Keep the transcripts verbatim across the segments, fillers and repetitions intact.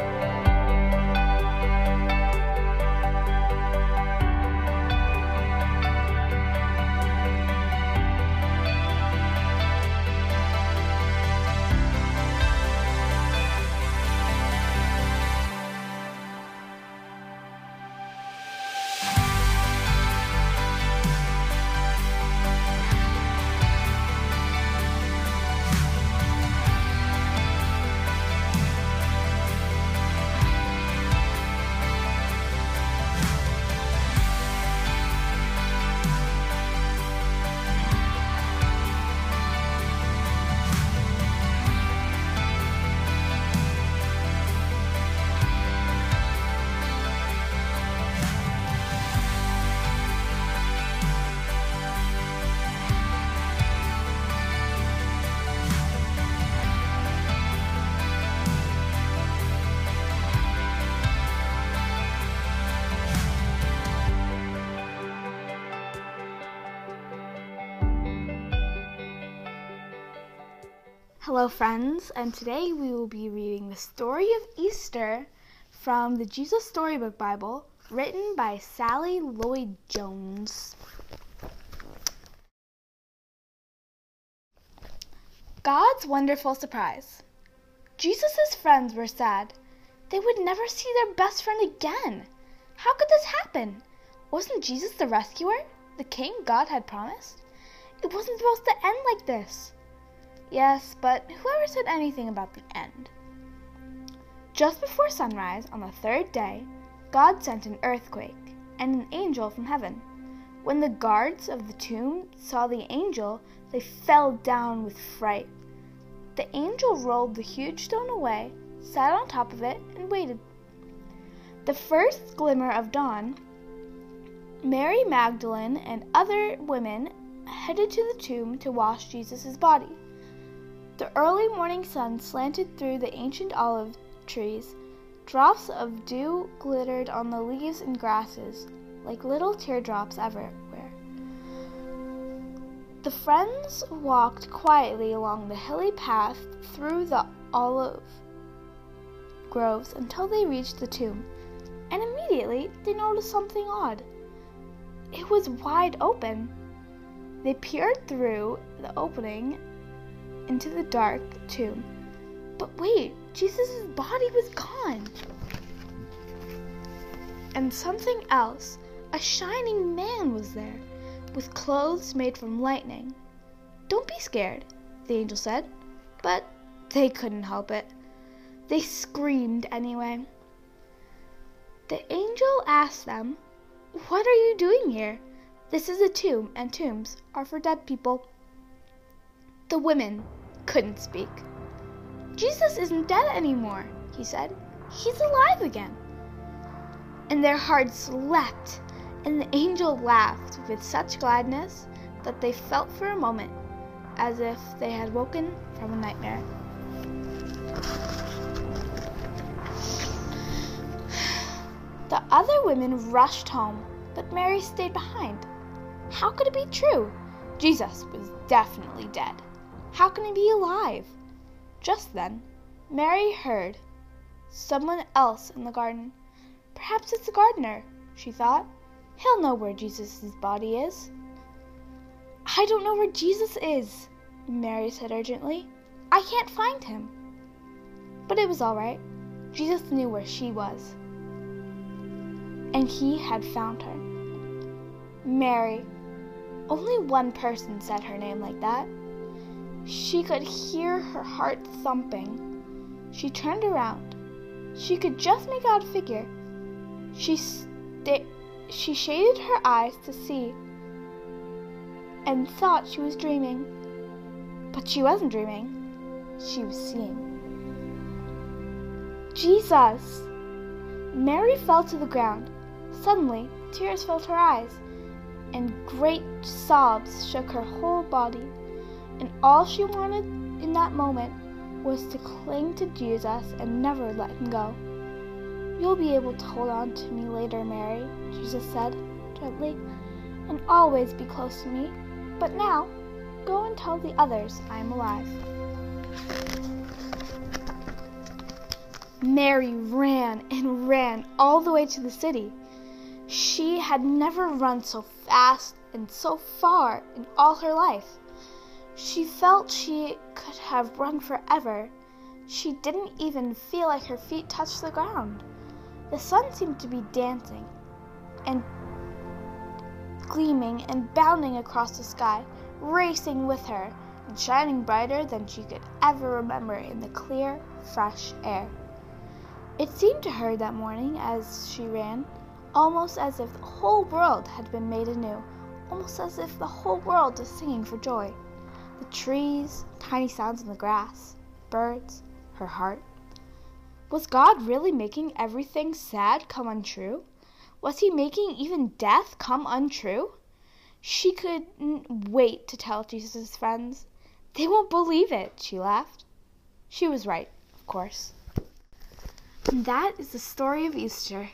Hello friends, and today we will be reading the story of Easter from the Jesus Storybook Bible, written by Sally Lloyd Jones. God's wonderful surprise. Jesus' friends were sad. They would never see their best friend again. How could this happen? Wasn't Jesus the rescuer, the king God had promised? It wasn't supposed to end like this. Yes, but whoever said anything about the end? Just before sunrise on the third day, God sent an earthquake and an angel from heaven. When the guards of the tomb saw the angel, they fell down with fright. The angel rolled the huge stone away, sat on top of it, and waited. The first glimmer of dawn, Mary Magdalene and other women headed to the tomb to wash Jesus' body. The early morning sun slanted through the ancient olive trees. Drops of dew glittered on the leaves and grasses like little teardrops everywhere. The friends walked quietly along the hilly path through the olive groves until they reached the tomb, and immediately they noticed something odd. It was wide open. They peered through the opening into the dark tomb. But wait, Jesus' body was gone. And something else, a shining man was there, with clothes made from lightning. Don't be scared, the angel said, but they couldn't help it. They screamed anyway. The angel asked them, "What are you doing here? This is a tomb, and tombs are for dead people." The women couldn't speak. "Jesus isn't dead anymore," he said. "He's alive again." And their hearts leapt, and the angel laughed with such gladness that they felt for a moment as if they had woken from a nightmare. The other women rushed home, but Mary stayed behind. How could it be true? Jesus was definitely dead. How can he be alive? Just then, Mary heard someone else in the garden. Perhaps it's the gardener, she thought. He'll know where Jesus' body is. "I don't know where Jesus is," Mary said urgently. "I can't find him." But it was all right. Jesus knew where she was, and he had found her. Mary. Only one person said her name like that. She could hear her heart thumping. She turned around. She could just make out a figure. She sta- she shaded her eyes to see and thought she was dreaming. But she wasn't dreaming. She was seeing. Jesus! Mary fell to the ground. Suddenly, tears filled her eyes, and great sobs shook her whole body. And all she wanted in that moment was to cling to Jesus and never let him go. "You'll be able to hold on to me later, Mary," Jesus said gently, "and always be close to me. But now, go and tell the others I am alive." Mary ran and ran all the way to the city. She had never run so fast and so far in all her life. She felt she could have run forever. She didn't even feel like her feet touched the ground. The sun seemed to be dancing and gleaming and bounding across the sky, racing with her and shining brighter than she could ever remember in the clear, fresh air. It seemed to her that morning as she ran, almost as if the whole world had been made anew, almost as if the whole world was singing for joy. The trees, tiny sounds in the grass, birds, her heart. Was God really making everything sad come untrue? Was he making even death come untrue? She couldn't wait to tell Jesus' friends. They won't believe it, she laughed. She was right, of course. And that is the story of Easter.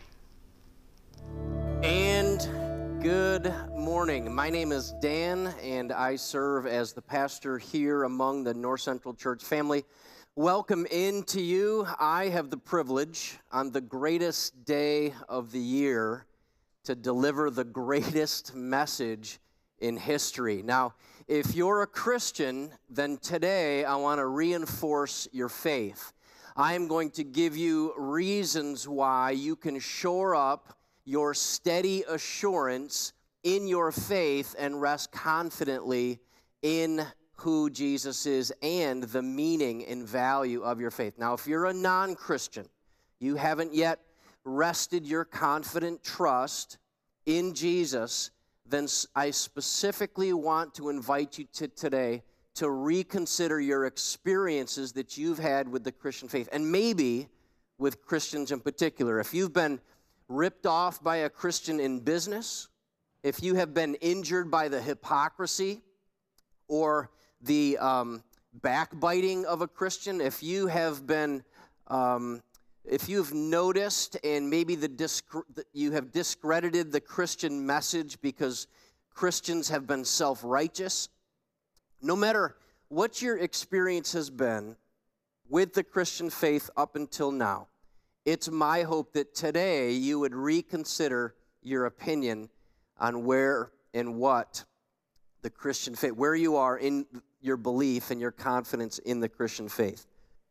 And good morning. My name is Dan, and I serve as the pastor here among the North Central Church family. Welcome in to you. I have the privilege on the greatest day of the year to deliver the greatest message in history. Now, if you're a Christian, then today I want to reinforce your faith. I am going to give you reasons why you can shore up your steady assurance in your faith and rest confidently in who Jesus is and the meaning and value of your faith. Now, if you're a non-Christian, you haven't yet rested your confident trust in Jesus, then I specifically want to invite you to today to reconsider your experiences that you've had with the Christian faith, and maybe with Christians in particular. If you've been ripped off by a Christian in business, if you have been injured by the hypocrisy or the um, backbiting of a Christian, if you have been, um, if you've noticed and maybe the disc- you have discredited the Christian message because Christians have been self-righteous, no matter what your experience has been with the Christian faith up until now, it's my hope that today you would reconsider your opinion on where and what the Christian faith, where you are in your belief and your confidence in the Christian faith.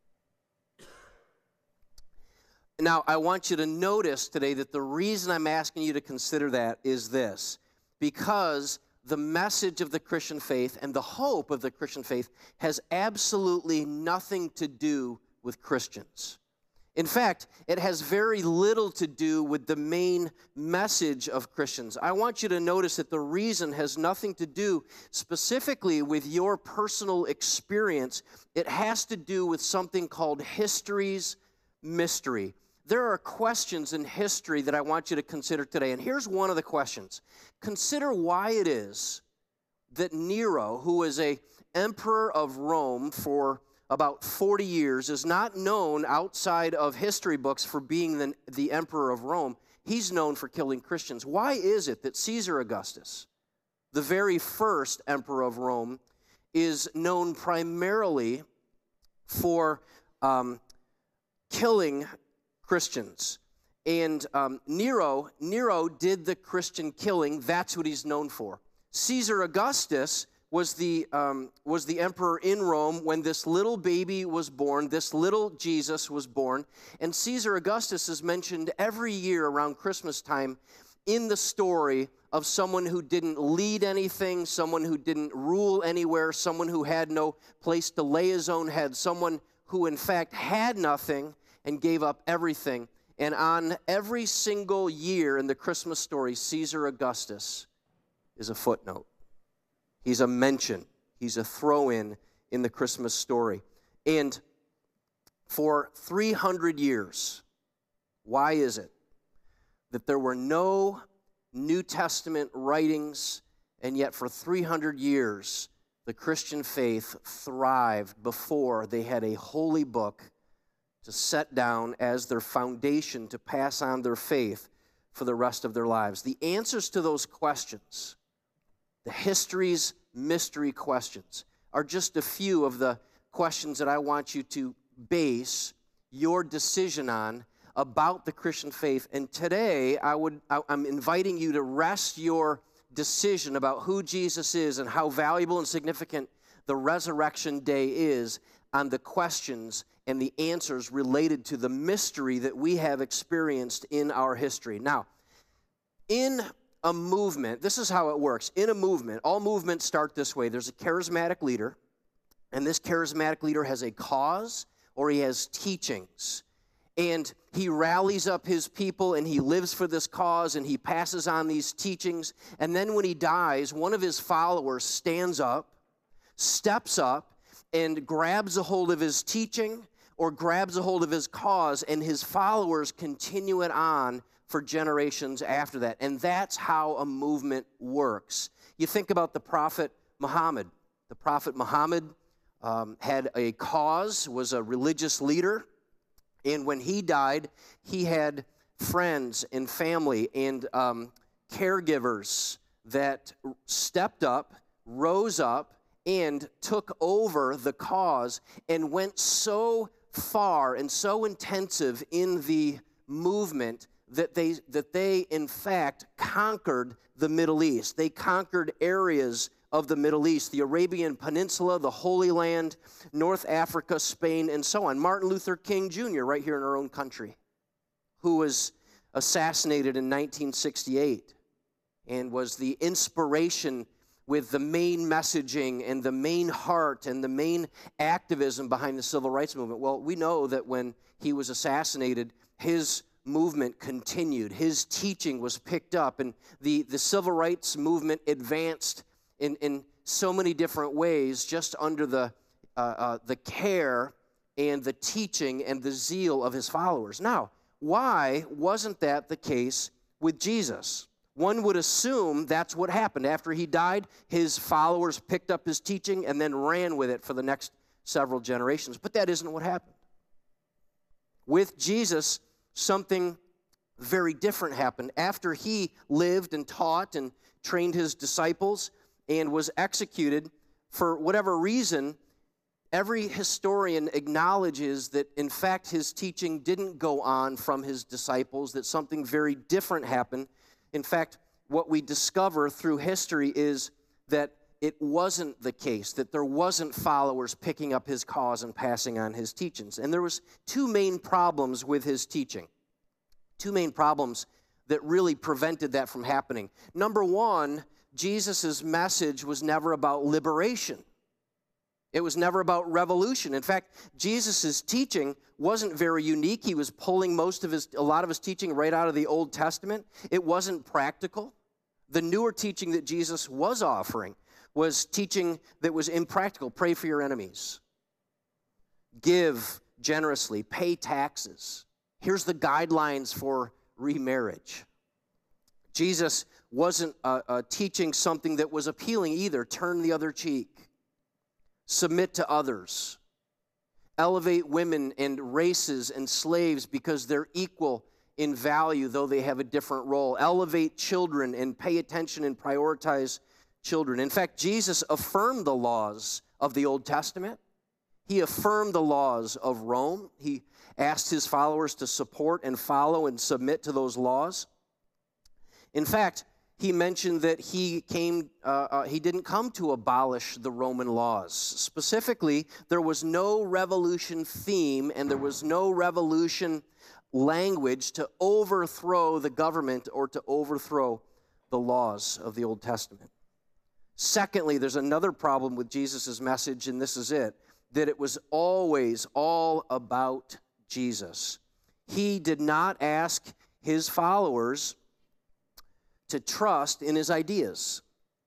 Now, I want you to notice today that the reason I'm asking you to consider that is this, because the message of the Christian faith and the hope of the Christian faith has absolutely nothing to do with Christians. In fact, it has very little to do with the main message of Christians. I want you to notice that the reason has nothing to do specifically with your personal experience. It has to do with something called history's mystery. There are questions in history that I want you to consider today, and here's one of the questions. Consider why it is that Nero, who was an emperor of Rome for about forty years, is not known outside of history books for being the, the emperor of Rome. He's known for killing Christians. Why is it that Caesar Augustus, the very first emperor of Rome, is known primarily for um, killing Christians? And um, Nero, Nero did the Christian killing. That's what he's known for. Caesar Augustus was the, um, was the emperor in Rome when this little baby was born, this little Jesus was born. And Caesar Augustus is mentioned every year around Christmas time in the story of someone who didn't lead anything, someone who didn't rule anywhere, someone who had no place to lay his own head, someone who in fact had nothing and gave up everything. And on every single year in the Christmas story, Caesar Augustus is a footnote. He's a mention. He's a throw-in in the Christmas story. And for three hundred years, why is it that there were no New Testament writings, and yet for three hundred years, the Christian faith thrived before they had a holy book to set down as their foundation to pass on their faith for the rest of their lives? The answers to those questions, the history's mystery questions, are just a few of the questions that I want you to base your decision on about the Christian faith. And today, I would, I, I'm inviting you to rest your decision about who Jesus is and how valuable and significant the resurrection day is on the questions and the answers related to the mystery that we have experienced in our history. Now, in a movement, this is how it works. In a movement, all movements start this way. There's a charismatic leader, and this charismatic leader has a cause or he has teachings. And he rallies up his people and he lives for this cause and he passes on these teachings. And then when he dies, one of his followers stands up, steps up, and grabs a hold of his teaching or grabs a hold of his cause, and his followers continue it on for generations after that. And that's how a movement works. You think about the prophet Muhammad. The prophet Muhammad um, had a cause, was a religious leader, and when he died, he had friends and family and um, caregivers that stepped up, rose up, and took over the cause and went so far and so intensive in the movement that they, that they in fact conquered the Middle East. They conquered areas of the Middle East, the Arabian Peninsula, the Holy Land, North Africa, Spain, and so on. Martin Luther King Junior, right here in our own country, who was assassinated in nineteen sixty-eight and was the inspiration with the main messaging and the main heart and the main activism behind the civil rights movement. Well, we know that when he was assassinated, his movement continued. His teaching was picked up, and the, the civil rights movement advanced in, in so many different ways just under the, uh, uh, the care and the teaching and the zeal of his followers. Now, why wasn't that the case with Jesus? One would assume that's what happened. After he died, his followers picked up his teaching and then ran with it for the next several generations. But that isn't what happened. With Jesus, something very different happened. After he lived and taught and trained his disciples and was executed, for whatever reason, every historian acknowledges that, in fact, his teaching didn't go on from his disciples, that something very different happened. In fact, what we discover through history is that it wasn't the case, that there wasn't followers picking up his cause and passing on his teachings. And there was two main problems with his teaching. Two main problems that really prevented that from happening. Number one, Jesus' message was never about liberation. It was never about revolution. In fact, Jesus' teaching wasn't very unique. He was pulling most of his, a lot of his teaching right out of the Old Testament. It wasn't practical. The newer teaching that Jesus was offering was teaching that was impractical. Pray for your enemies. Give generously. Pay taxes. Here's the guidelines for remarriage. Jesus wasn't uh, uh, teaching something that was appealing either. Turn the other cheek. Submit to others. Elevate women and races and slaves because they're equal in value, though they have a different role. Elevate children and pay attention and prioritize children. In fact, Jesus affirmed the laws of the Old Testament. He affirmed the laws of Rome. He asked his followers to support and follow and submit to those laws. In fact, he mentioned that he came, uh, uh, he didn't come to abolish the Roman laws. Specifically, there was no revolution theme and there was no revolution language to overthrow the government or to overthrow the laws of the Old Testament. Secondly, there's another problem with Jesus' message, and this is it, that it was always all about Jesus. He did not ask his followers to trust in his ideas.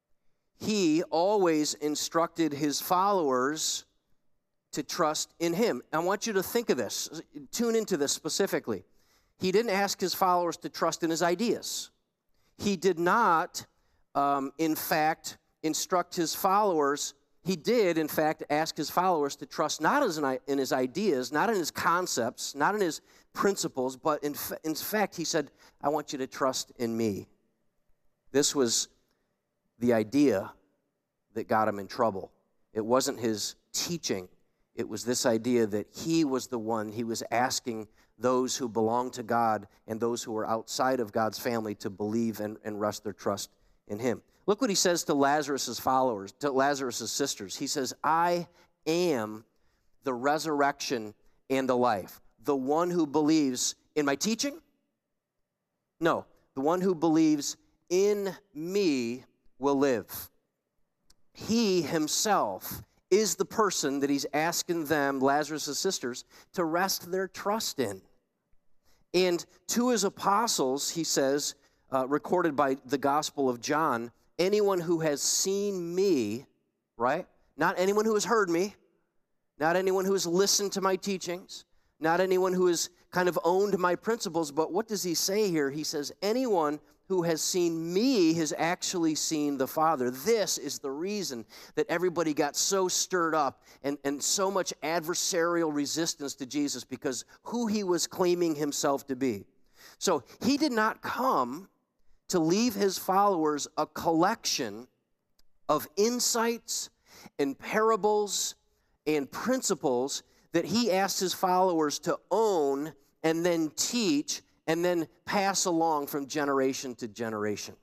He always instructed his followers to trust in him. I want you to think of this. Tune into this specifically. He didn't ask his followers to trust in his ideas. He did not, um, in fact, instruct his followers. He did, in fact, ask his followers to trust not in his ideas, not in his concepts, not in his principles, but in, in fact, he said, I want you to trust in me. This was the idea that got him in trouble. It wasn't his teaching. It was this idea that he was the one, he was asking those who belong to God and those who are outside of God's family to believe and, and rest their trust in him. Look what he says to Lazarus' followers, to Lazarus' sisters. He says, I am the resurrection and the life. The one who believes in my teaching? No, the one who believes in me will live. He himself is the person that he's asking them, Lazarus' sisters, to rest their trust in. And to his apostles, he says, uh, recorded by the Gospel of John, anyone who has seen me, right? Not anyone who has heard me, not anyone who has listened to my teachings, not anyone who has kind of owned my principles, but what does he say here? He says, anyone who has seen me has actually seen the Father. This is the reason that everybody got so stirred up and, and so much adversarial resistance to Jesus, because who he was claiming himself to be. So he did not come to leave his followers a collection of insights and parables and principles that he asked his followers to own and then teach and then pass along from generation to generation.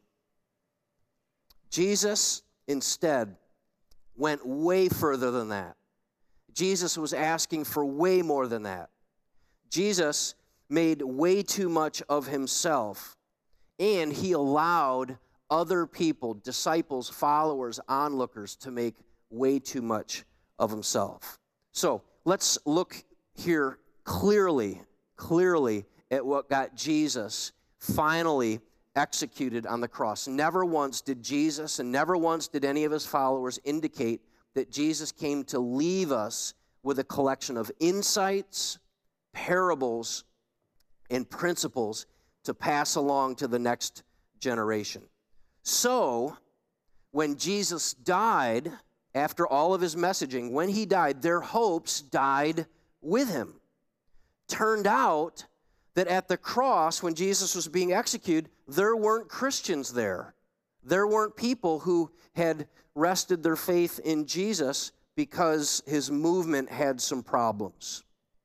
Jesus, instead, went way further than that. Jesus was asking for way more than that. Jesus made way too much of himself, and he allowed other people, disciples, followers, onlookers, to make way too much of himself. So let's look here clearly, clearly at what got Jesus finally executed on the cross. Never once did Jesus and never once did any of his followers indicate that Jesus came to leave us with a collection of insights, parables, and principles to pass along to the next generation. So, when Jesus died, after all of his messaging, when he died, their hopes died with him. Turned out that at the cross, when Jesus was being executed, there weren't Christians there. There weren't people who had rested their faith in Jesus because his movement had some problems.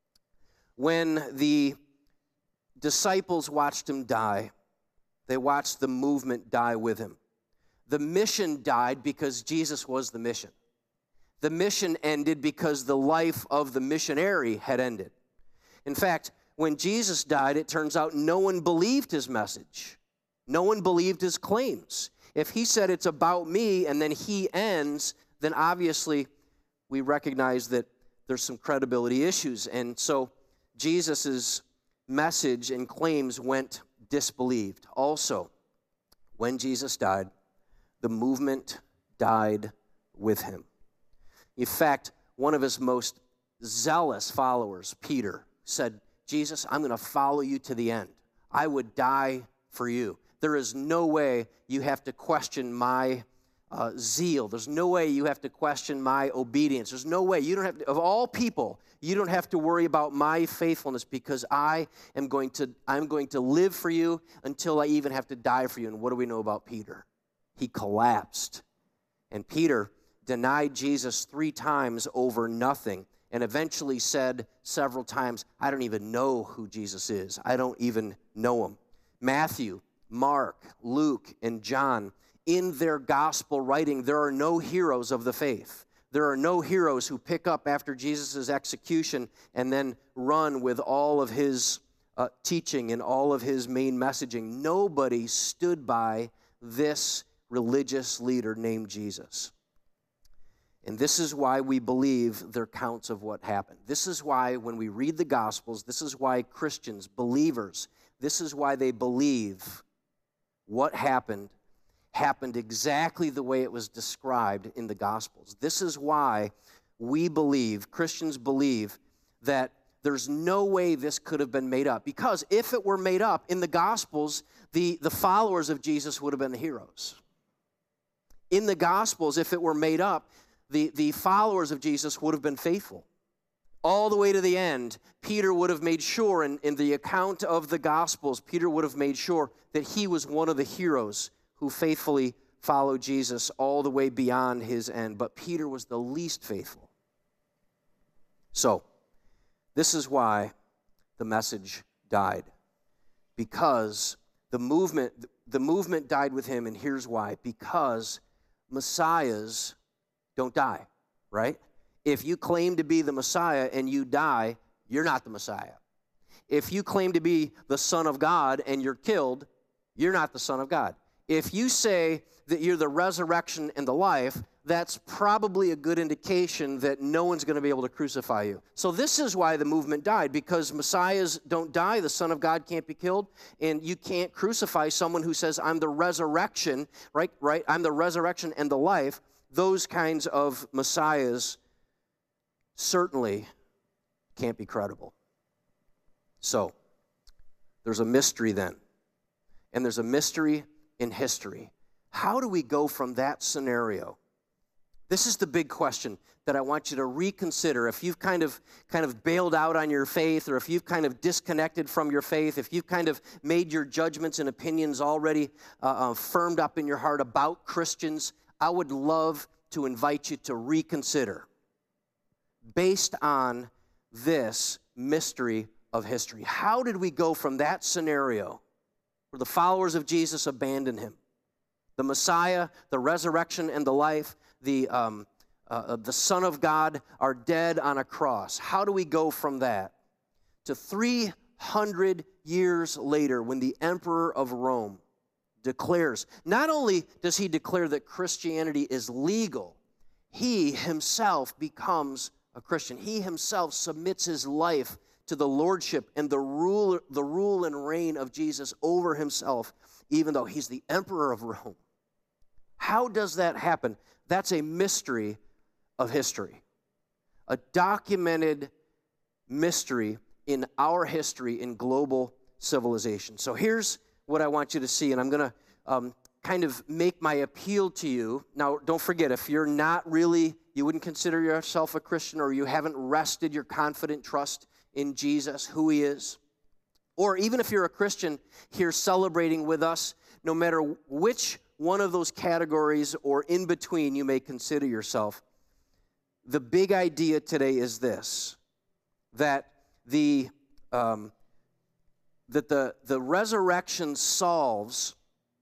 When the disciples watched him die, they watched the movement die with him. The mission died because Jesus was the mission. The mission ended because the life of the missionary had ended. In fact, when Jesus died, it turns out no one believed his message. No one believed his claims. If he said it's about me and then he ends, then obviously we recognize that there's some credibility issues. And so Jesus' message and claims went disbelieved. Also, when Jesus died, the movement died with him. In fact, one of his most zealous followers, Peter, said, Jesus, I'm going to follow you to the end. I would die for you. There is no way you have to question my uh, zeal. There's no way you have to question my obedience. There's no way. You don't have to, of all people, you don't have to worry about my faithfulness, because I am going to, I'm going to live for you until I even have to die for you. And what do we know about Peter? He collapsed. And Peter denied Jesus three times over nothing, and eventually said several times, I don't even know who Jesus is. I don't even know him. Matthew, Mark, Luke, and John, in their gospel writing, there are no heroes of the faith. There are no heroes who pick up after Jesus' execution and then run with all of his uh, teaching and all of his main messaging. Nobody stood by this religious leader named Jesus. And this is why we believe their accounts of what happened. This is why when we read the Gospels, this is why Christians, believers, this is why they believe what happened, happened exactly the way it was described in the Gospels. This is why we believe, Christians believe, that there's no way this could have been made up. Because if it were made up in the Gospels, the, the followers of Jesus would have been the heroes. In the Gospels, if it were made up, The, the followers of Jesus would have been faithful. All the way to the end, Peter would have made sure, in, in the account of the Gospels, Peter would have made sure that he was one of the heroes who faithfully followed Jesus all the way beyond his end. But Peter was the least faithful. So, this is why the message died. Because the movement, the movement died with him, and here's why. Because messiahs don't die, right? If you claim to be the Messiah and you die, you're not the Messiah. If you claim to be the Son of God and you're killed, you're not the Son of God. If you say that you're the resurrection and the life, that's probably a good indication that no one's going to be able to crucify you. So this is why the movement died, because messiahs don't die, the Son of God can't be killed, and you can't crucify someone who says, I'm the resurrection, right? Right? I'm the resurrection and the life. Those kinds of messiahs certainly can't be credible. So, there's a mystery then, and there's a mystery in history. How do we go from that scenario? This is the big question that I want you to reconsider. If you've kind of kind of bailed out on your faith, or if you've kind of disconnected from your faith, if you've kind of made your judgments and opinions already uh, uh, firmed up in your heart about Christians, I would love to invite you to reconsider based on this mystery of history. How did we go from that scenario where the followers of Jesus abandoned him, the Messiah, the resurrection and the life, the, um, uh, the Son of God are dead on a cross? How do we go from that to three hundred years later when the Emperor of Rome declares, not only does he declare that Christianity is legal, he himself becomes a Christian. He himself submits his life to the lordship and the rule, the rule and reign of Jesus over himself, even though he's the emperor of Rome. How does that happen? That's a mystery of history, a documented mystery in our history in global civilization. So here's what I want you to see, and I'm going to um, kind of make my appeal to you. Now, don't forget, if you're not really, you wouldn't consider yourself a Christian, or you haven't rested your confident trust in Jesus, who he is, or even if you're a Christian here celebrating with us, no matter which one of those categories or in between you may consider yourself, the big idea today is this, that the um, that the, the resurrection solves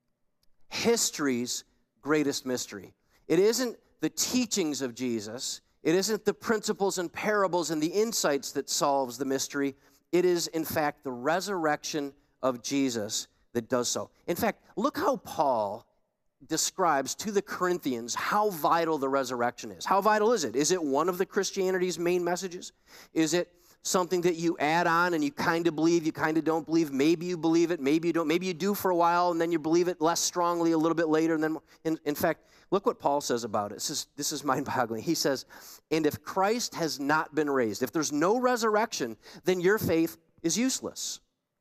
history's greatest mystery. It isn't the teachings of Jesus. It isn't the principles and parables and the insights that solves the mystery. It is, in fact, the resurrection of Jesus that does so. In fact, look how Paul describes to the Corinthians how vital the resurrection is. How vital is it? Is it one of the Christianity's main messages? Is it something that you add on and you kind of believe, you kind of don't believe? Maybe you believe it, maybe you don't. Maybe you do for a while and then you believe it less strongly a little bit later. And then, in, in fact, look what Paul says about it. This is, this is mind-boggling. He says, and if Christ has not been raised, if there's no resurrection, then your faith is useless.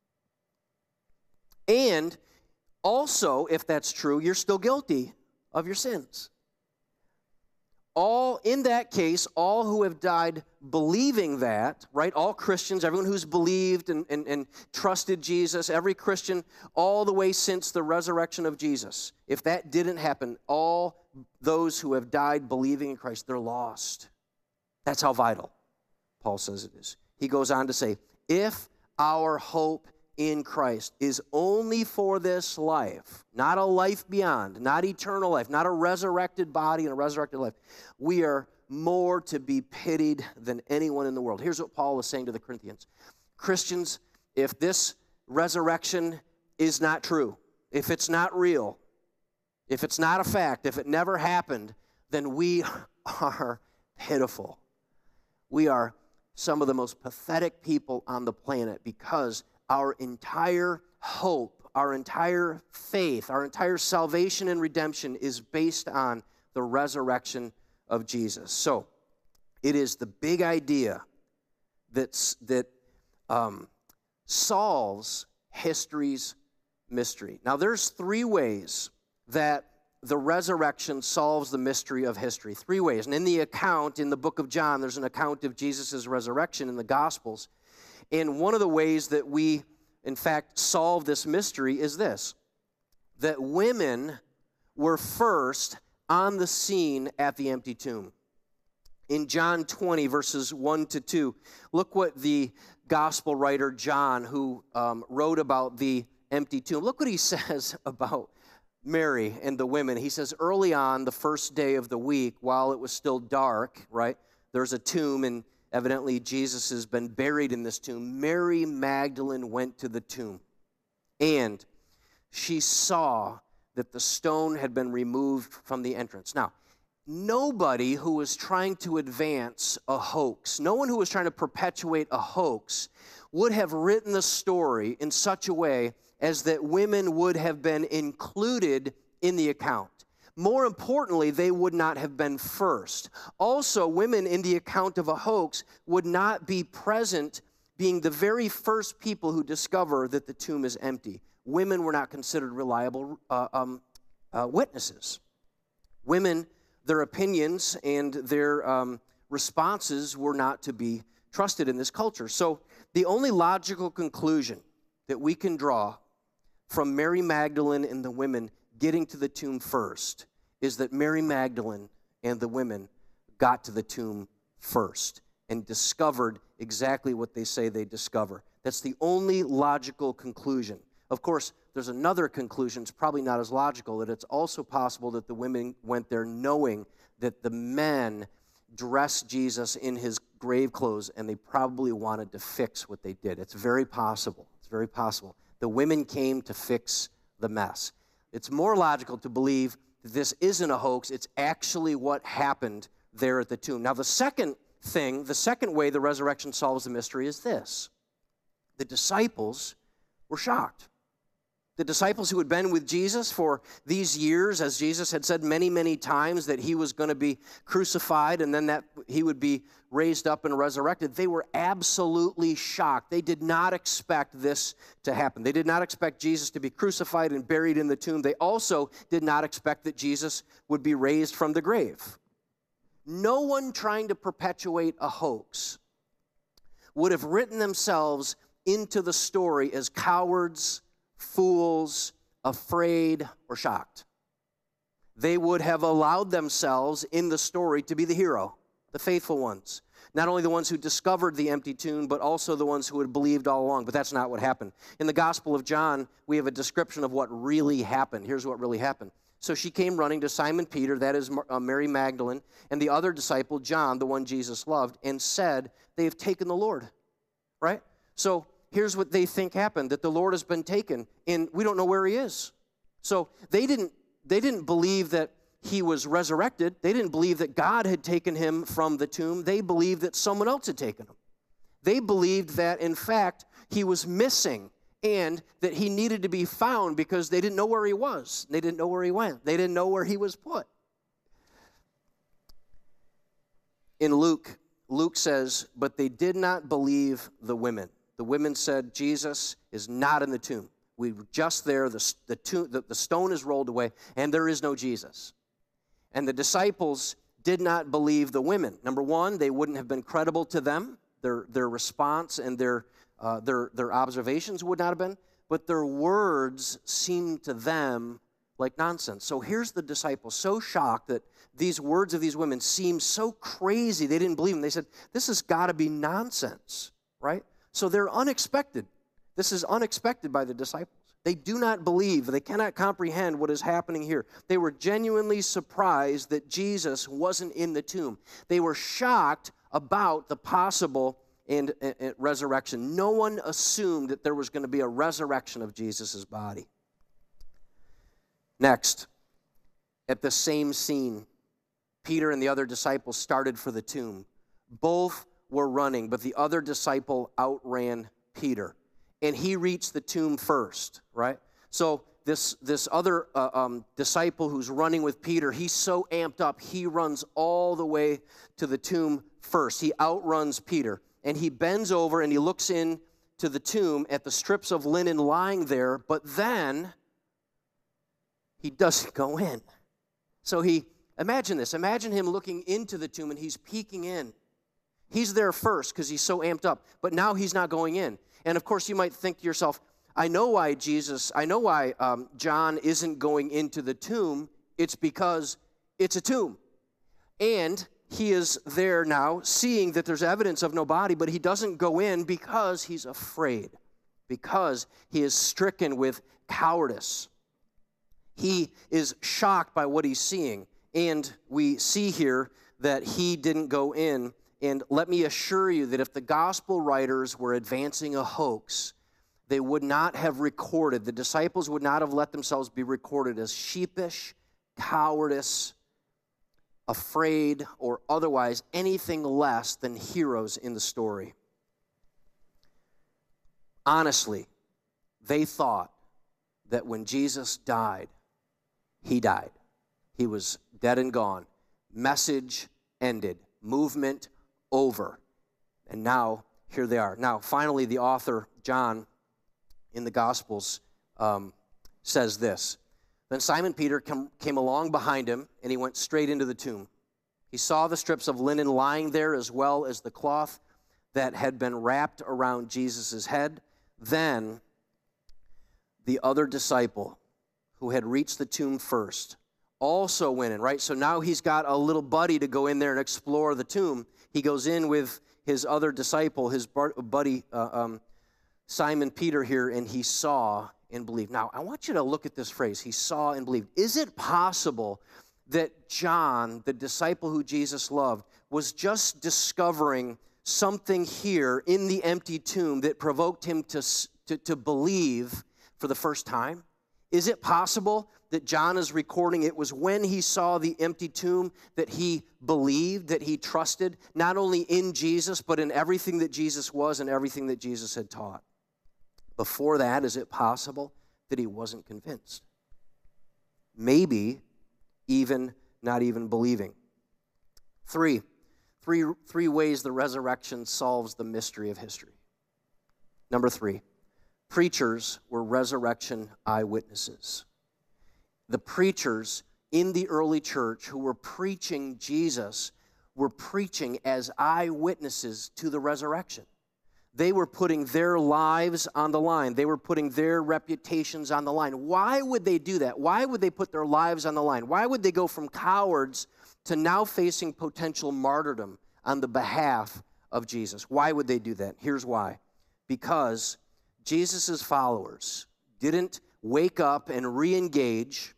And also, if that's true, you're still guilty of your sins. All, in that case, all who have died believing that, right, all Christians, everyone who's believed and, and, and trusted Jesus, every Christian, all the way since the resurrection of Jesus, if that didn't happen, all those who have died believing in Christ, they're lost. That's how vital Paul says it is. He goes on to say, if our hope in Christ is only for this life, not a life beyond, not eternal life, not a resurrected body and a resurrected life, we are more to be pitied than anyone in the world. Here's what Paul is saying to the Corinthians. Christians, if this resurrection is not true, if it's not real, if it's not a fact, if it never happened, then we are pitiful. We are some of the most pathetic people on the planet because our entire hope, our entire faith, our entire salvation and redemption is based on the resurrection of Jesus. So, it is the big idea that's, that um, solves history's mystery. Now, there's three ways that the resurrection solves the mystery of history. Three ways. And in the account, in the book of John, there's an account of Jesus' resurrection in the Gospels. And one of the ways that we, in fact, solve this mystery is this, that women were first on the scene at the empty tomb. In John twenty, verses one to two, look what the gospel writer John, who um, wrote about the empty tomb, look what he says about Mary and the women. He says, early on, the first day of the week, while it was still dark, right, there's a tomb, and evidently Jesus has been buried in this tomb. Mary Magdalene went to the tomb, and she saw that the stone had been removed from the entrance. Now, nobody who was trying to advance a hoax, no one who was trying to perpetuate a hoax, would have written the story in such a way as that women would have been included in the account. More importantly, they would not have been first. Also, women in the account of a hoax would not be present, being the very first people who discover that the tomb is empty. Women were not considered reliable uh, um, uh, witnesses. Women, their opinions and their um, responses were not to be trusted in this culture. So the only logical conclusion that we can draw from Mary Magdalene and the women getting to the tomb first is that Mary Magdalene and the women got to the tomb first and discovered exactly what they say they discover. That's the only logical conclusion. Of course, there's another conclusion, it's probably not as logical, that it's also possible that the women went there knowing that the men dressed Jesus in his grave clothes, and they probably wanted to fix what they did. It's very possible. It's very possible. The women came to fix the mess. It's more logical to believe that this isn't a hoax. It's actually what happened there at the tomb. Now, the second thing, the second way the resurrection solves the mystery is this. The disciples were shocked. The disciples who had been with Jesus for these years, as Jesus had said many, many times that he was going to be crucified and then that he would be raised up and resurrected, they were absolutely shocked. They did not expect this to happen. They did not expect Jesus to be crucified and buried in the tomb. They also did not expect that Jesus would be raised from the grave. No one trying to perpetuate a hoax would have written themselves into the story as cowards, fools, afraid, or shocked. They would have allowed themselves in the story to be the hero, the faithful ones. Not only the ones who discovered the empty tomb, but also the ones who had believed all along. But that's not what happened. In the Gospel of John, we have a description of what really happened. Here's what really happened. So she came running to Simon Peter, that is Mary Magdalene, and the other disciple, John, the one Jesus loved, and said, they have taken the Lord, right? So here's what they think happened, that the Lord has been taken, and we don't know where he is. So they didn't, they didn't believe that he was resurrected. They didn't believe that God had taken him from the tomb. They believed that someone else had taken him. They believed that, in fact, he was missing and that he needed to be found because they didn't know where he was. They didn't know where he went. They didn't know where he was put. In Luke, Luke says, but they did not believe the women. The women said, Jesus is not in the tomb. We were just there, the, the, tomb, the, the stone is rolled away, and there is no Jesus. And the disciples did not believe the women. Number one, they wouldn't have been credible to them. Their, their response and their, uh, their, their observations would not have been, but their words seemed to them like nonsense. So here's the disciples so shocked that these words of these women seemed so crazy, they didn't believe them. They said, this has got to be nonsense, right? So they're unexpected. This is unexpected by the disciples. They do not believe, they cannot comprehend what is happening here. They were genuinely surprised that Jesus wasn't in the tomb. They were shocked about the possible and, and, and resurrection. No one assumed that there was going to be a resurrection of Jesus' body. Next, at the same scene, Peter and the other disciples started for the tomb. Both were running, but the other disciple outran Peter. And he reached the tomb first, right? So this, this other uh, um, disciple who's running with Peter, he's so amped up, he runs all the way to the tomb first. He outruns Peter, and he bends over and he looks in to the tomb at the strips of linen lying there, but then he doesn't go in. So he, imagine this, imagine him looking into the tomb and he's peeking in. He's there first because he's so amped up, but now he's not going in. And of course, you might think to yourself, I know why Jesus, I know why um, John isn't going into the tomb. It's because it's a tomb. And he is there now, seeing that there's evidence of no body, but he doesn't go in because he's afraid, because he is stricken with cowardice. He is shocked by what he's seeing, and we see here that he didn't go in. And let me assure you that if the gospel writers were advancing a hoax, they would not have recorded, the disciples would not have let themselves be recorded as sheepish, cowardice, afraid, or otherwise anything less than heroes in the story. Honestly, they thought that when Jesus died, he died. He was dead and gone. Message ended. Movement over. And now, here they are. Now, finally, the author, John, in the Gospels, um, says this. Then Simon Peter come, came along behind him, and he went straight into the tomb. He saw the strips of linen lying there, as well as the cloth that had been wrapped around Jesus' head. Then the other disciple, who had reached the tomb first, also went in, right? So now he's got a little buddy to go in there and explore the tomb. He goes in with his other disciple, his buddy, uh, um, Simon Peter here, and he saw and believed. Now, I want you to look at this phrase, he saw and believed. Is it possible that John, the disciple who Jesus loved, was just discovering something here in the empty tomb that provoked him to, to, to believe for the first time? Is it possible that John is recording it was when he saw the empty tomb that he believed, that he trusted, not only in Jesus, but in everything that Jesus was and everything that Jesus had taught? Before that, is it possible that he wasn't convinced? Maybe even not even believing. Three, three, three ways the resurrection solves the mystery of history. Number three, preachers were resurrection eyewitnesses. The preachers in the early church who were preaching Jesus were preaching as eyewitnesses to the resurrection. They were putting their lives on the line. They were putting their reputations on the line. Why would they do that? Why would they put their lives on the line? Why would they go from cowards to now facing potential martyrdom on the behalf of Jesus? Why would they do that? Here's why. Because Jesus' followers didn't wake up and re-engage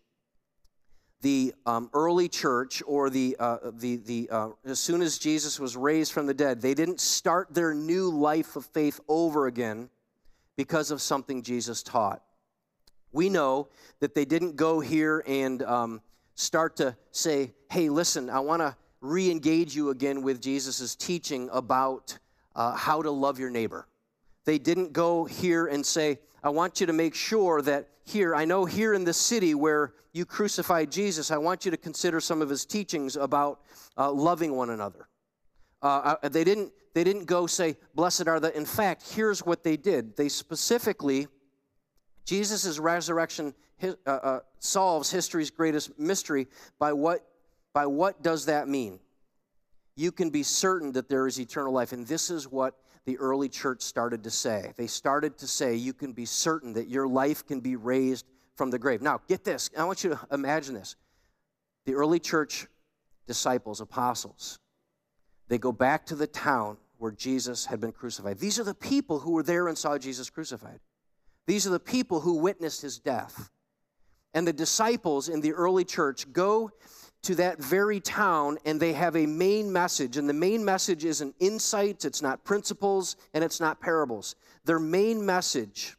the um, early church, or the uh, the the uh, as soon as Jesus was raised from the dead, they didn't start their new life of faith over again because of something Jesus taught. We know that they didn't go here and um, start to say, "Hey, listen, I want to re-engage you again with Jesus' teaching about uh, how to love your neighbor." They didn't go here and say, "I want you to make sure that here, I know here in the city where you crucified Jesus, I want you to consider some of his teachings about uh, loving one another." Uh, they didn't, they didn't go say, "Blessed are the," in fact, here's what they did. They specifically, Jesus' resurrection uh, uh, solves history's greatest mystery by what, by what does that mean? You can be certain that there is eternal life, and this is what the early church started to say. They started to say, you can be certain that your life can be raised from the grave. Now, get this. I want you to imagine this. The early church disciples, apostles, they go back to the town where Jesus had been crucified. These are the people who were there and saw Jesus crucified. These are the people who witnessed his death. And the disciples in the early church go to that very town, and they have a main message. And the main message isn't insights, it's not principles, and it's not parables. Their main message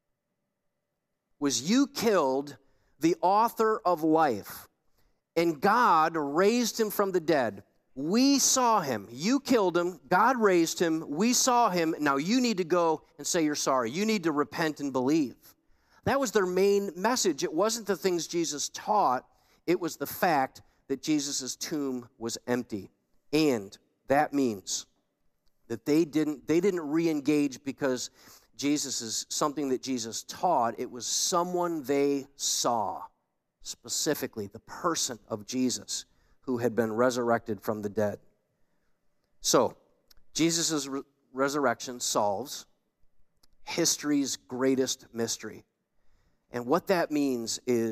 was, you killed the author of life, and God raised him from the dead. We saw him. You killed him. God raised him. We saw him. Now you need to go and say you're sorry. You need to repent and believe. That was their main message. It wasn't the things Jesus taught. It was the fact that Jesus' tomb was empty. And that means that they didn't, they didn't re-engage because Jesus is something that Jesus taught. It was someone they saw, specifically the person of Jesus who had been resurrected from the dead. So, Jesus' re- resurrection solves history's greatest mystery. And what that means is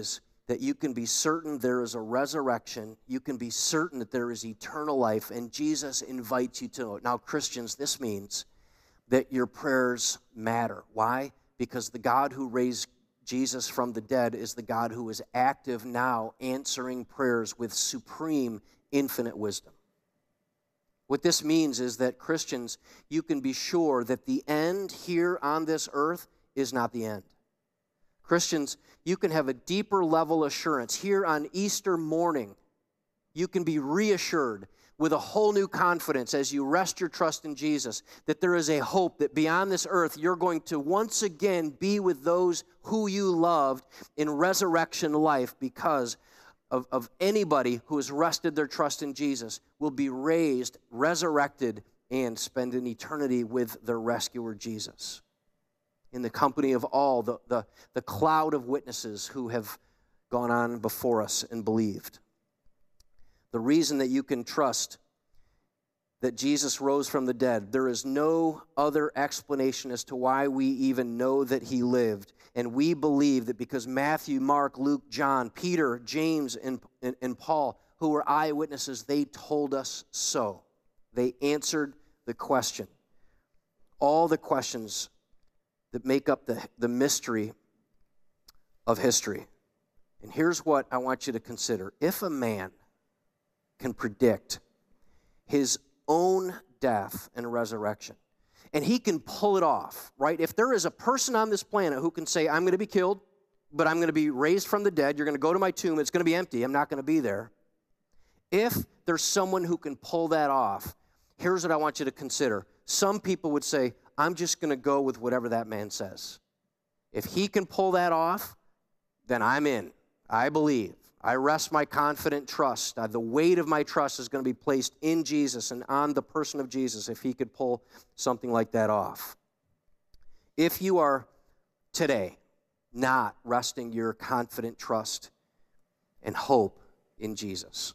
that you can be certain there is a resurrection. You can be certain that there is eternal life, and Jesus invites you to know it. Now, Christians, this means that your prayers matter. Why? Because the God who raised Jesus from the dead is the God who is active now, answering prayers with supreme, infinite wisdom. What this means is that, Christians, you can be sure that the end here on this earth is not the end. Christians, you can have a deeper level assurance. Here on Easter morning, you can be reassured with a whole new confidence as you rest your trust in Jesus, that there is a hope that beyond this earth, you're going to once again be with those who you loved in resurrection life, because of, of anybody who has rested their trust in Jesus will be raised, resurrected, and spend an eternity with their rescuer, Jesus, in the company of all the, the, the cloud of witnesses who have gone on before us and believed. The reason that you can trust that Jesus rose from the dead, there is no other explanation as to why we even know that he lived. And we believe that because Matthew, Mark, Luke, John, Peter, James, and, and, and Paul, who were eyewitnesses, they told us so. They answered the question. All the questions that make up the, the mystery of history. And here's what I want you to consider. If a man can predict his own death and resurrection, and he can pull it off, right? If there is a person on this planet who can say, I'm going to be killed, but I'm going to be raised from the dead, you're going to go to my tomb, it's going to be empty, I'm not going to be there. If there's someone who can pull that off, here's what I want you to consider. Some people would say, I'm just going to go with whatever that man says. If he can pull that off, then I'm in. I believe. I rest my confident trust. Uh, the weight of my trust is going to be placed in Jesus and on the person of Jesus if he could pull something like that off. If you are today not resting your confident trust and hope in Jesus,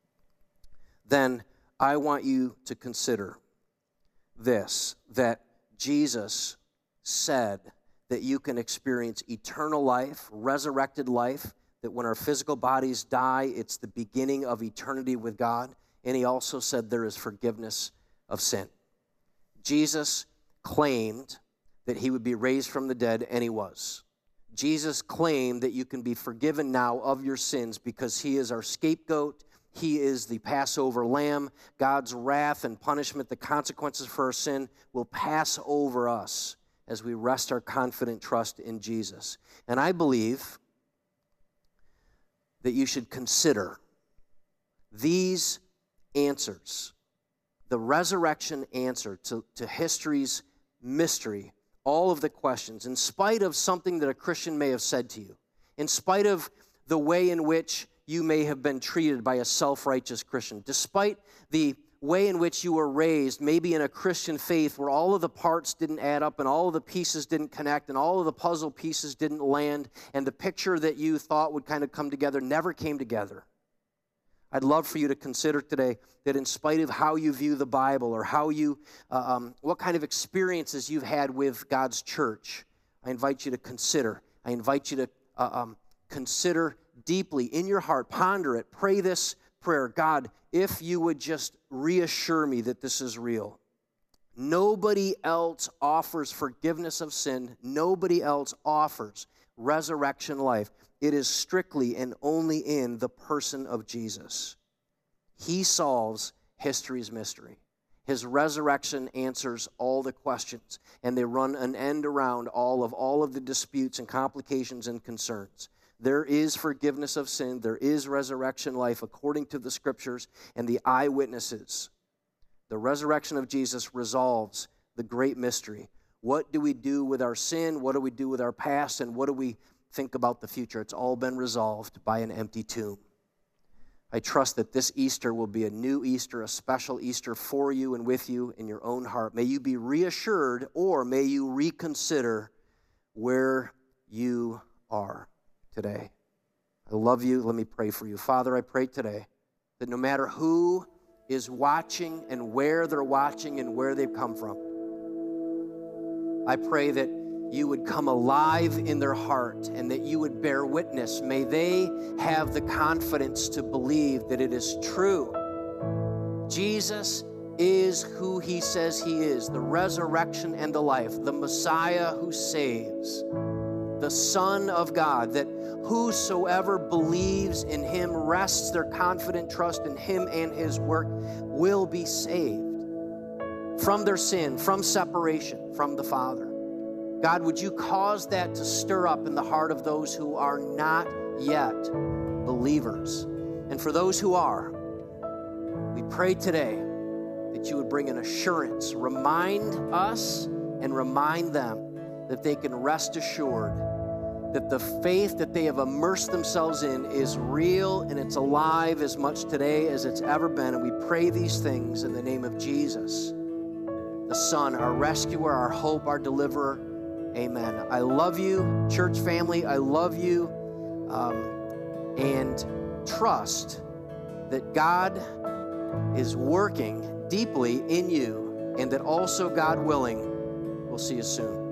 then I want you to consider this, that Jesus said that you can experience eternal life, resurrected life, that when our physical bodies die, it's the beginning of eternity with God. And he also said there is forgiveness of sin. Jesus claimed that he would be raised from the dead, and he was. Jesus claimed that you can be forgiven now of your sins because he is our scapegoat. He is the Passover lamb. God's wrath and punishment, the consequences for our sin, will pass over us as we rest our confident trust in Jesus. And I believe that you should consider these answers, the resurrection answer to, to history's mystery, all of the questions, in spite of something that a Christian may have said to you, in spite of the way in which you may have been treated by a self-righteous Christian, despite the way in which you were raised, maybe in a Christian faith where all of the parts didn't add up and all of the pieces didn't connect and all of the puzzle pieces didn't land and the picture that you thought would kind of come together never came together. I'd love for you to consider today that in spite of how you view the Bible or how you, uh, um, what kind of experiences you've had with God's church, I invite you to consider. I invite you to uh, um, consider deeply in your heart, ponder it, pray this prayer. God, if you would just reassure me that this is real. Nobody else offers forgiveness of sin. Nobody else offers resurrection life. It is strictly and only in the person of Jesus. He solves history's mystery. His resurrection answers all the questions, and they run an end around all of all of the disputes and complications and concerns. There is forgiveness of sin. There is resurrection life according to the Scriptures and the eyewitnesses. The resurrection of Jesus resolves the great mystery. What do we do with our sin? What do we do with our past? And what do we think about the future? It's all been resolved by an empty tomb. I trust that this Easter will be a new Easter, a special Easter for you and with you in your own heart. May you be reassured, or may you reconsider where you are today. I love you. Let me pray for you. Father, I pray today that no matter who is watching and where they're watching and where they've come from, I pray that you would come alive in their heart and that you would bear witness. May they have the confidence to believe that it is true. Jesus is who he says he is, the resurrection and the life, the Messiah who saves, the Son of God, that whosoever believes in him, rests their confident trust in him and his work, will be saved from their sin, from separation from the Father. God, would you cause that to stir up in the heart of those who are not yet believers? And for those who are, we pray today that you would bring an assurance, remind us and remind them that they can rest assured that the faith that they have immersed themselves in is real and it's alive as much today as it's ever been. And we pray these things in the name of Jesus, the Son, our rescuer, our hope, our deliverer. Amen. I love you, church family. I love you. Um, and trust that God is working deeply in you, and that also, God willing, we'll see you soon.